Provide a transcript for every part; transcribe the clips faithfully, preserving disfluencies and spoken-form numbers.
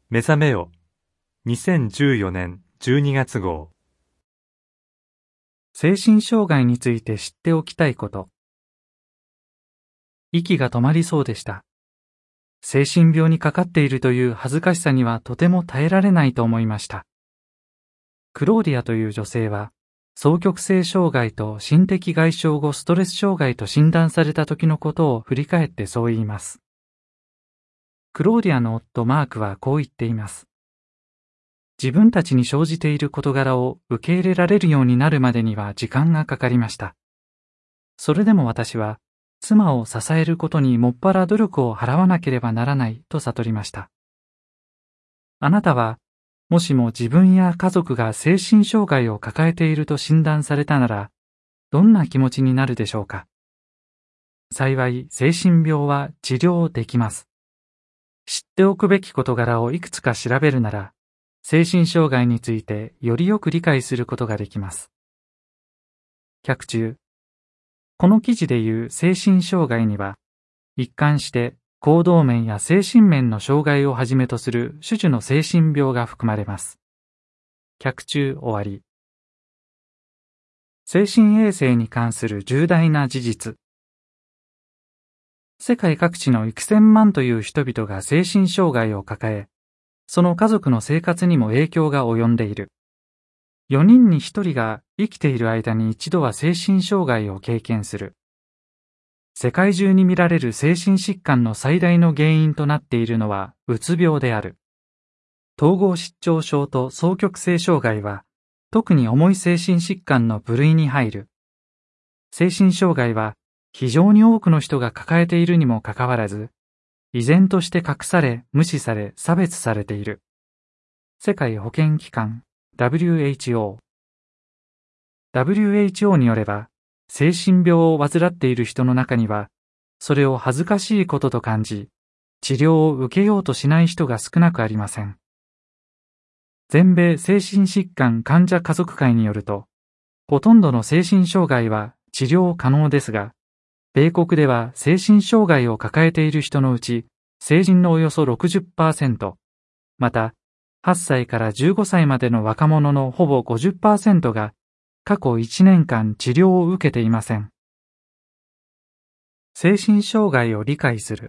目覚めよにせんじゅうよねんじゅうにがつ号。 精神障害について知っておきたいこと。息が止まりそうでした。精神病にかかっているという恥ずかしさにはとても耐えられないと思いました。クローディアという女性は、双極性障害と心的外傷後ストレス障害と診断された時のことを振り返ってそう言います。クローディアの夫マークはこう言っています。自分たちに生じている事柄を受け入れられるようになるまでには時間がかかりました。それでも私は、妻を支えることにもっぱら努力を払わなければならないと悟りました。あなたは、もしも自分や家族が精神障害を抱えていると診断されたなら、どんな気持ちになるでしょうか。幸い、精神病は治療できます。知っておくべき事柄をいくつか調べるなら、精神障害についてよりよく理解することができます。脚注。この記事でいう精神障害には、一貫して行動面や精神面の障害をはじめとする種々の精神病が含まれます。脚注終わり。精神衛生に関する重大な事実。世界各地の幾千万という人々が精神障害を抱え、その家族の生活にも影響が及んでいる。よにんにひとりが生きている間に一度は精神障害を経験する。世界中に見られる精神疾患の最大の原因となっているのはうつ病である。統合失調症と双極性障害は特に重い精神疾患の部類に入る。精神障害は非常に多くの人が抱えているにもかかわらず、依然として隠され、無視され、差別されている。世界保健機関 ダブリューエイチオー。ダブリューエイチオー によれば、精神病を患っている人の中には、それを恥ずかしいことと感じ、治療を受けようとしない人が少なくありません。全米精神疾患患者家族会によると、ほとんどの精神障害は治療可能ですが、米国では精神障害を抱えている人のうち、成人のおよそ ろくじゅっパーセント、また、はっさいからじゅうごさいまでの若者のほぼ ごじゅっパーセント が、過去いちねんかん治療を受けていません。精神障害を理解する。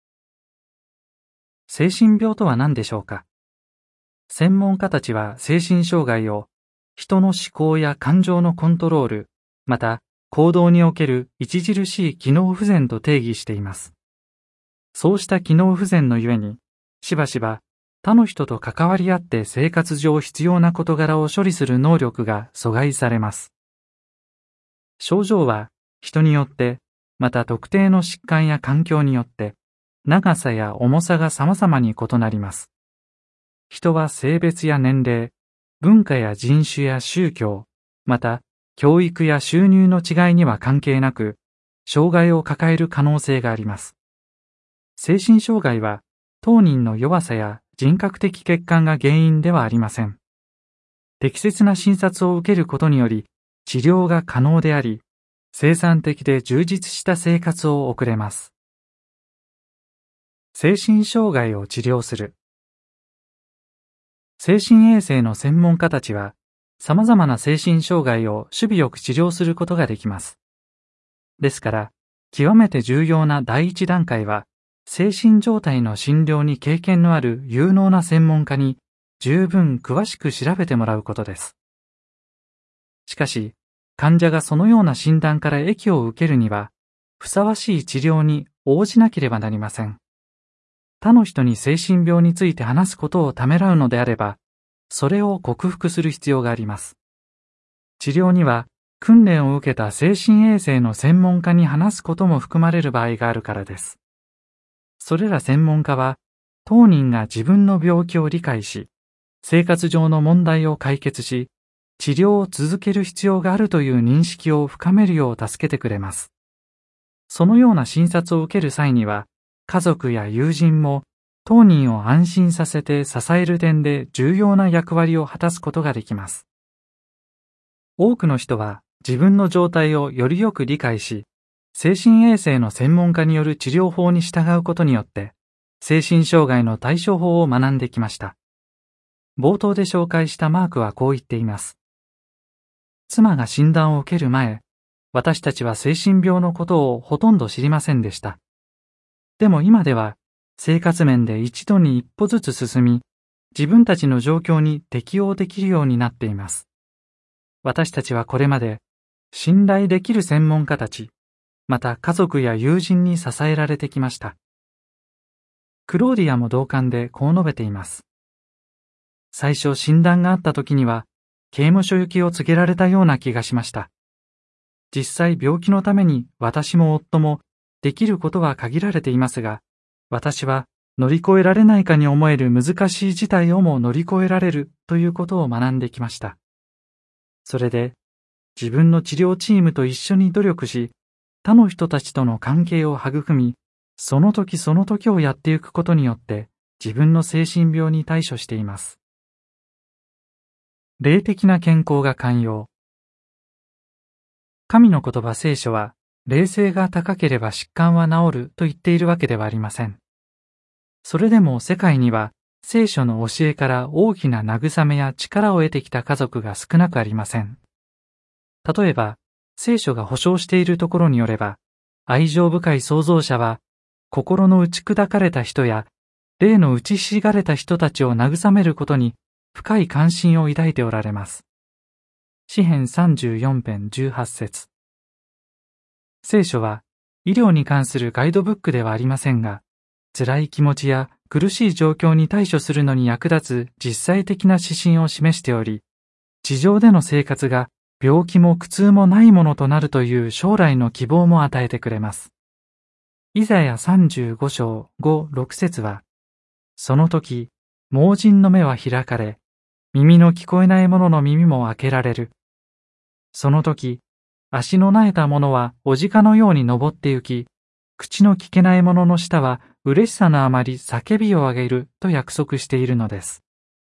精神病とは何でしょうか。専門家たちは精神障害を、人の思考や感情のコントロール、また、行動における著しい機能不全と定義しています。そうした機能不全のゆえに、しばしば他の人と関わり合って生活上必要な事柄を処理する能力が阻害されます。症状は人によって、また特定の疾患や環境によって、長さや重さが様々に異なります。人は性別や年齢、文化や人種や宗教、また、教育や収入の違いには関係なく、障害を抱える可能性があります。精神障害は、当人の弱さや人格的欠陥が原因ではありません。適切な診察を受けることにより、治療が可能であり、生産的で充実した生活を送れます。精神障害を治療する。精神衛生の専門家たちは、様々な精神障害を守備よく治療することができます。ですから、極めて重要な第一段階は、精神状態の診療に経験のある有能な専門家に十分詳しく調べてもらうことです。しかし、患者がそのような診断から益を受けるには、ふさわしい治療に応じなければなりません。他の人に精神病について話すことをためらうのであれば、それを克服する必要があります。治療には、訓練を受けた精神衛生の専門家に話すことも含まれる場合があるからです。それら専門家は、当人が自分の病気を理解し、生活上の問題を解決し、治療を続ける必要があるという認識を深めるよう助けてくれます。そのような診察を受ける際には、家族や友人も、当人を安心させて支える点で重要な役割を果たすことができます。多くの人は自分の状態をよりよく理解し、精神衛生の専門家による治療法に従うことによって、 精神障害の対処法を学んできました。冒頭で紹介したマークはこう言っています。妻が診断を受ける前、私たちは精神病のことをほとんど知りませんでした。でも今では、生活面で一度に一歩ずつ進み、自分たちの状況に適応できるようになっています。私たちはこれまで、信頼できる専門家たち、また家族や友人に支えられてきました。クローディアも同感でこう述べています。最初診断があった時には、刑務所行きを告げられたような気がしました。実際病気のために私も夫もできることは限られていますが、私は乗り越えられないかに思える難しい事態をも乗り越えられるということを学んできました。それで、自分の治療チームと一緒に努力し、他の人たちとの関係を育み、その時その時をやっていくことによって自分の精神病に対処しています。霊的な健康が寛容。神の言葉聖書は、霊性が高ければ疾患は治ると言っているわけではありません。それでも世界には聖書の教えから大きな慰めや力を得てきた家族が少なくありません。例えば、聖書が保証しているところによれば、愛情深い創造者は、心の打ち砕かれた人や、霊の打ちひしがれた人たちを慰めることに深い関心を抱いておられます。詩編さんじゅうよん編じゅうはち節。聖書は医療に関するガイドブックではありませんが、辛い気持ちや苦しい状況に対処するのに役立つ実際的な指針を示しており、地上での生活が病気も苦痛もないものとなるという将来の希望も与えてくれます。イザヤさんじゅうご章ご、ろく節は、その時、盲人の目は開かれ、耳の聞こえない者の耳も開けられる。その時、足のなえた者はお鹿のように登って行き、口の聞けない者の舌は嬉しさのあまり叫びを上げると約束しているのです。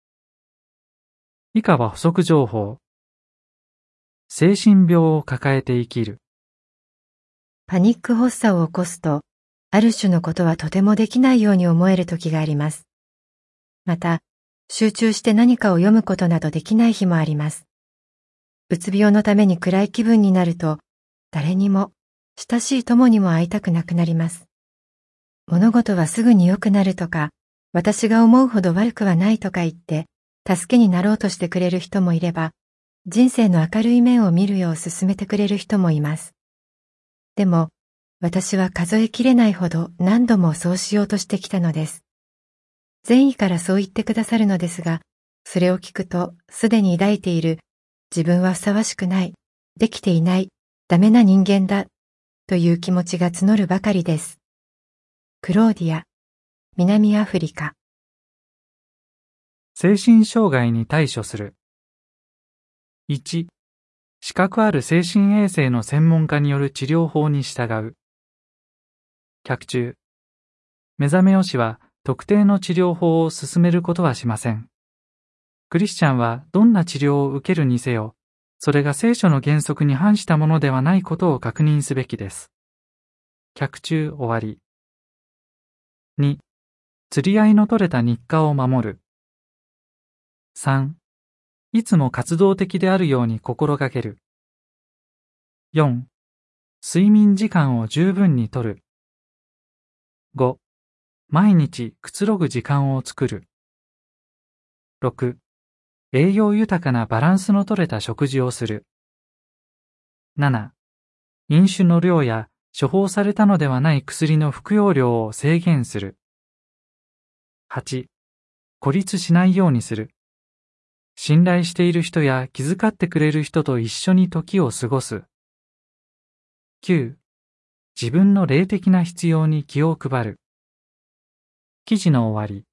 以下は補足情報。精神病を抱えて生きる。 パニック発作を起こすと、ある種のことはとてもできないように思える時があります。また、集中して何かを読むことなどできない日もあります。うつ病のために暗い気分になると、誰にも、親しい友にも会いたくなくなります。物事はすぐに良くなるとか、私が思うほど悪くはないとか言って、助けになろうとしてくれる人もいれば、人生の明るい面を見るよう勧めてくれる人もいます。でも、私は数えきれないほど何度もそうしようとしてきたのです。善意からそう言ってくださるのですが、それを聞くとすでに抱いている自分はふさわしくない、できていない、ダメな人間だという気持ちが募るばかりです。クローディア、南アフリカ。 精神障害に対処する。いち、資格ある精神衛生の専門家による治療法に従う。脚注。目覚めよしは特定の治療法を勧めることはしません。クリスチャンはどんな治療を受けるにせよ、それが聖書の原則に反したものではないことを確認すべきです。脚注終わり。に、釣り合いの取れた日課を守る。さん、いつも活動的であるように心がける。よん、睡眠時間を十分にとる。ご、毎日くつろぐ時間を作る。ろく、栄養豊かなバランスの取れた食事をする。なな、飲酒の量や処方されたのではない薬の服用量を制限する。はち、孤立しないようにする。信頼している人や気遣ってくれる人と一緒に時を過ごす。きゅう、自分の霊的な必要に気を配る。記事の終わり。